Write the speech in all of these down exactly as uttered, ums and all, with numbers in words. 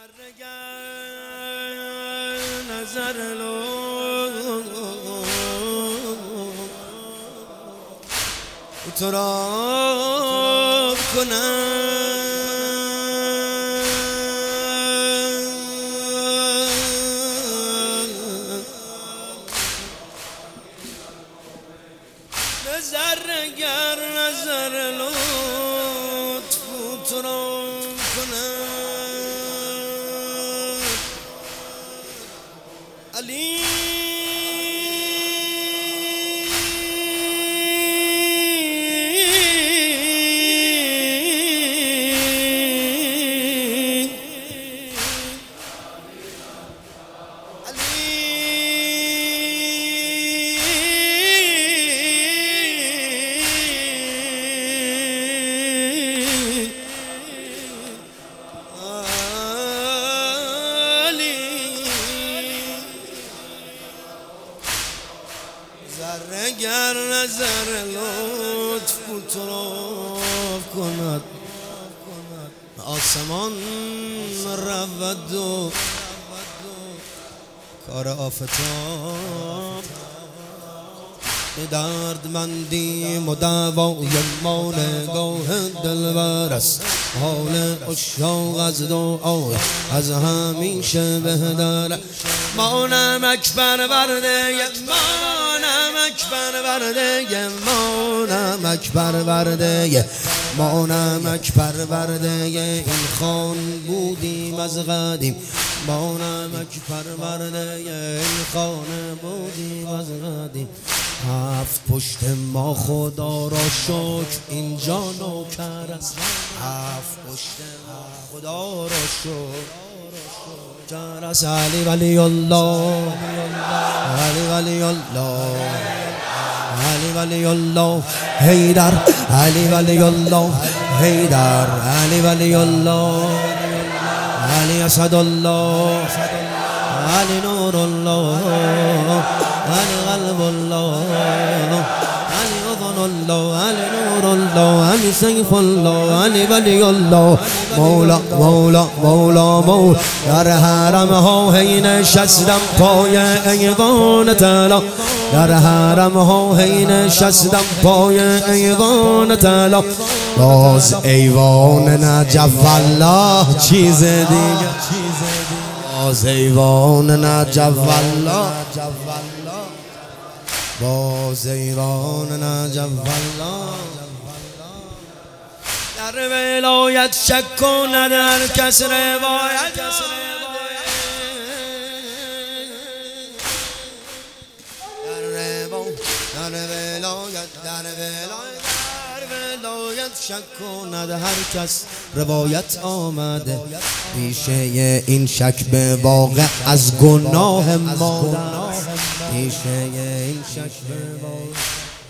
نظر لو تو را کنم نظر گر نظر لطف تو را کنم علی ذره گر نظر لطف تو را کند آسمان رود و کار آفتاب به دردمندی مدوای ما نگاه دلبر است حال عشاق از دعای از همیشه بهتر ما نمک پرورده ما نمک پرورده ما نمک پرورده ما نمک پرورده این خان بودیم از قدیم ما نمک پرورده این خانه بودیم از قدیم هفت پشت ما خدا را شکر اینجا نوکر است هفت پشت ما خدا را شکر است علی ولی الله علی ولی الله علی ولی الله حیدر علی ولی الله حیدر علی ولی الله علی اسد الله علی نور الله علی قلب الله علی اذن الله علی نور الله علی سیف الله علی ولی الله مولا مولا مولا مولا در حرم ها هی نشستم پای ایوان طلا در حرم ها هی نشستم پای ایوان طلا باز ایوان نجف الله چیز دیگه باز ایوان نجف الله باز ایوان نجف الله در ولایت شک و ندر کس روایت در ولایت در ولایت در ولایت شک و ندر هر کس روایت آمده پیشه این شک به واقع از گناه ما پیشه این شک به واقع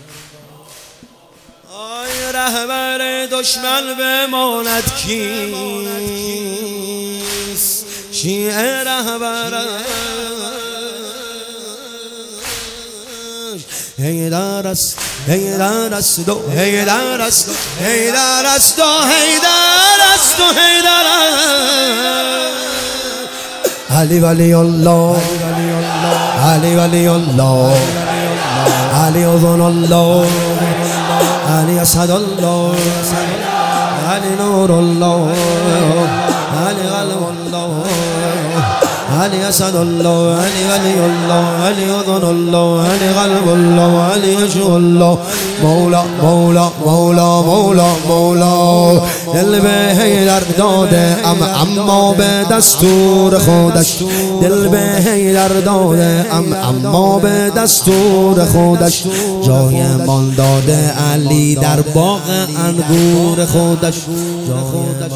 آی رهبر دشمن بماند کیست شیعه رهبر حیدر است حیدر است و حیدر است حیدر است و حیدر است و حیدر علی ولی الله علی ولی الله علی اذن الله علی اسد الله علی نور الله علی قلب الله علی اسد الله علی ولی الله علی اذن الله علی قلب الله علی عشق الله مولا مولا مولا مولا مولا دل به حیدر داده ام اما به دستور خودش دل به حیدر داده ام اما به دستور خودش جای مان داده علی در باغ انگور خودش جای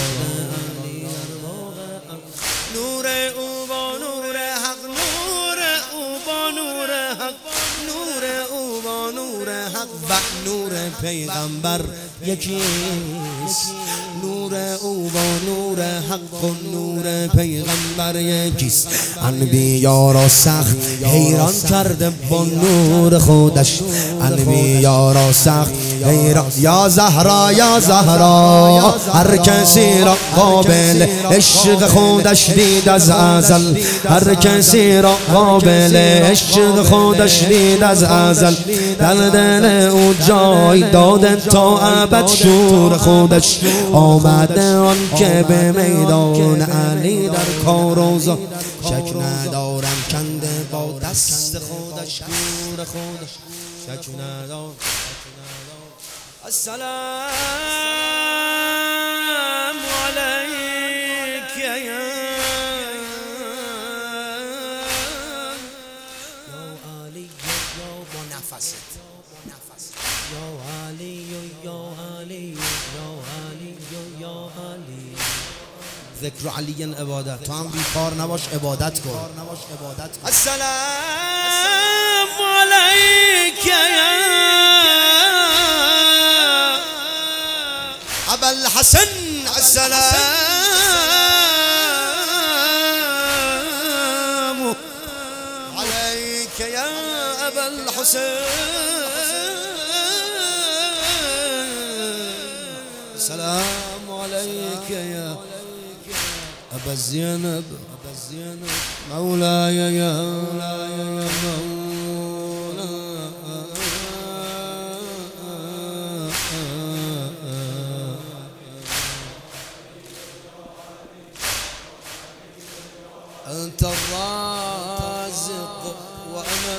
و نور پیغمبر یکیست نور او با نور حق و نور پیغمبر یکیست. انبیا را سخت حیران کرده با نور خودش، انبیا را سخت حیران. یا زهرا یا زهرا، هر کسی را قابل عشق خودش دید از ازل، هر کسی را قابل عشق خودش دید از ازل. در دل او جای داده تا ابد شور خودش، آمده آن که به میدان علی در کار و زار. شک ندارم کنده با دست خودش نور خودش، شک ندارم. السلام علیک یا علی یا با نفست، یا علی یا علی یا علی یا علی. ذکر علی عبادت، تو هم بیکار نباش، عبادت کن. السلام علیک یا ابا الحسن، السلام عليك يا ابا الحسين، السلام عليك يا ابا الزينب، مولاي يا مولاي أنت الرازق وأنا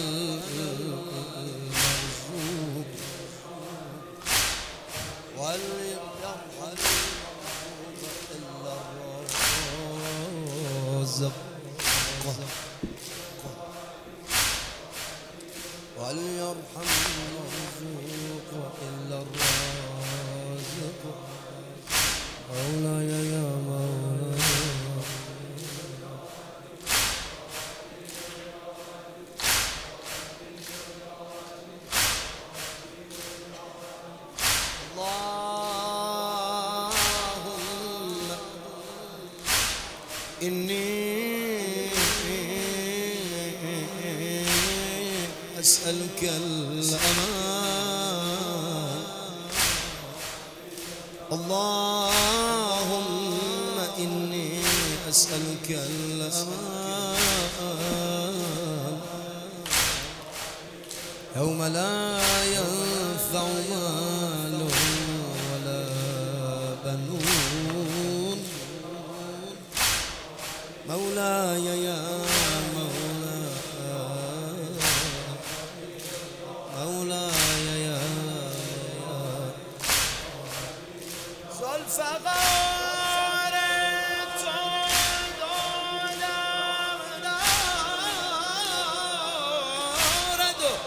المرزوق، وليرحم إلا الرازق، وليرحم المرزوق إلا الرازق. مولاي يا مولاي إني أسألك الأمان، اللهم إني أسألك الأمان، يوم لا ينفع مال ولا بنون. مولاي يا مولاي، مولاي يا زلفقار تو دارد و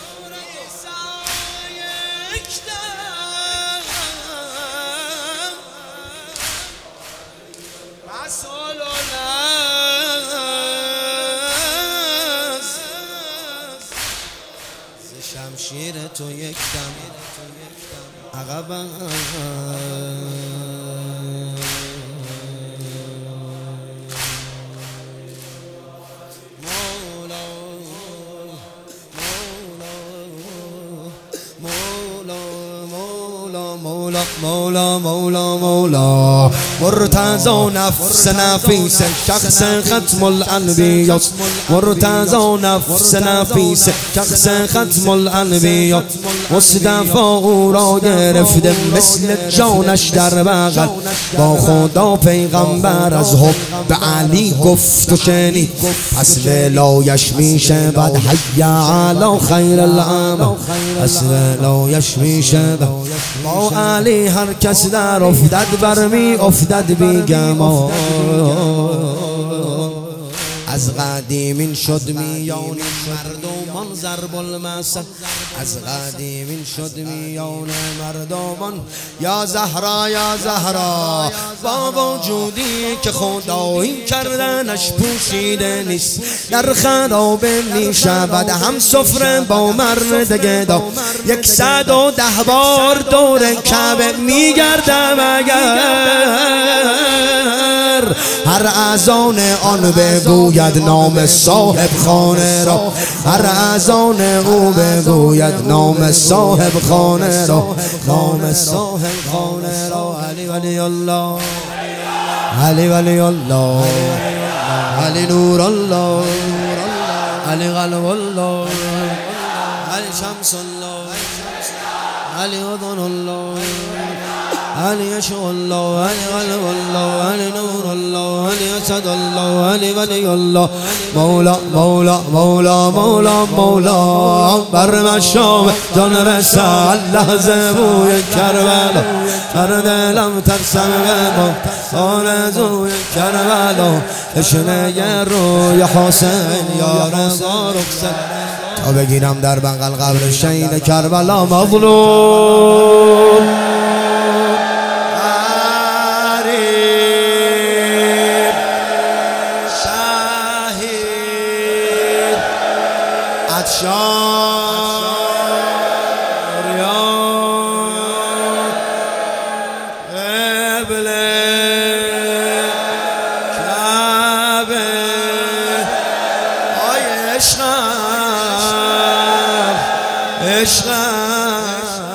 سایکدم رسول شمشیر تو یک دم عقبم، مولا مولا مولا مولا مولا مرتضی نفس نفیس شخص ختم الانبیا، مرتضی نفس نفیس شخص ختم الانبیا. مصطفی او را گرفته مثل جانش در بغل، با خدا پیغمبر از حب علی گفت و شنید، پس ولایش میشه بعد حی علی خیر العمل، پس ولایش میشه با علی هر کس در افتد برمی افتد بی گمان. از قدیمین شد میان مردمان آن ضرب المثل از قدیم این شد میان مردمان. یا زهرا یا زهرا با وجودی که خدایی کردنش پوشیده نیست، در خرابه می شود هم سفره با مرد گدا. یک صد و ده بار دور کعبه می گردم اگر هر اذان آن بگوید نام صاحب خانه را، هر اذان او بگوید نام صاحب خانه را، نام صاحب خانه را. علی ولی الله، علی ولی الله، علی نور الله، علی قلب الله، علی شمس الله، علی اذن الله، علی یشوع الله، علی قلب الله، علی نور الله، علی اسد الله، علی ولی الله. مولا مولا مولا مولا مولا بر مشام جان رسال لحظه بوی کربلا، هر دلم ترسم با آرزوی کربلا، تشنه روی حسین یا رضا رخصت تا بگیرم در بغل قبر شهید کربلا مظلوم. عشقم